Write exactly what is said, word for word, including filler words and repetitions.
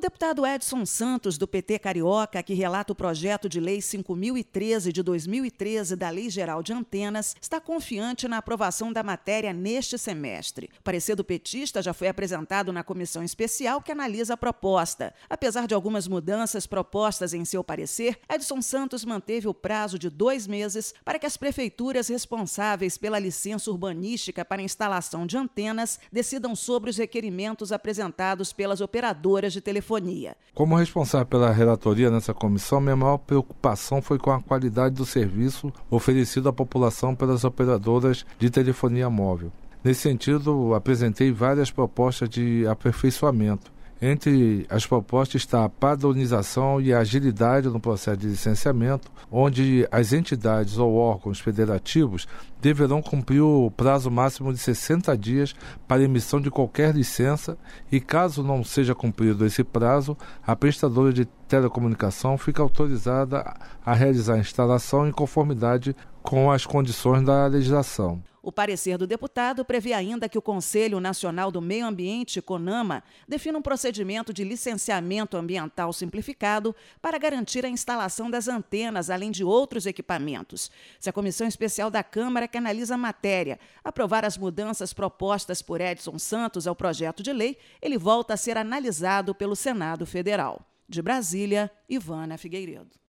deputado Edson Santos, do P T Carioca, que relata o projeto de lei cinco mil e treze de dois mil e treze da Lei Geral de Antenas, está confiante na aprovação da matéria neste semestre. O parecer do petista já foi apresentado na comissão especial que analisa a proposta. Apesar de algumas mudanças propostas em seu parecer, Edson Santos manteve o prazo de dois meses para que as prefeituras responsáveis pela licença urbanística para instalação de antenas decidam sobre os requerimentos apresentados pelas operadoras de telefonia. Como responsável pela relatoria nessa comissão, minha maior preocupação foi com a qualidade do serviço oferecido à população pelas operadoras de telefonia móvel. Nesse sentido, apresentei várias propostas de aperfeiçoamento. Entre as propostas está a padronização e a agilidade no processo de licenciamento, onde as entidades ou órgãos federativos deverão cumprir o prazo máximo de sessenta dias para emissão de qualquer licença e, caso não seja cumprido esse prazo, a prestadora de telecomunicação fica autorizada a realizar a instalação em conformidade com as condições da legislação. O parecer do deputado prevê ainda que o Conselho Nacional do Meio Ambiente, CONAMA, defina um procedimento de licenciamento ambiental simplificado para garantir a instalação das antenas, além de outros equipamentos. Se a Comissão Especial da Câmara, que analisa a matéria, aprovar as mudanças propostas por Edson Santos ao projeto de lei, ele volta a ser analisado pelo Senado Federal. De Brasília, Ivana Figueiredo.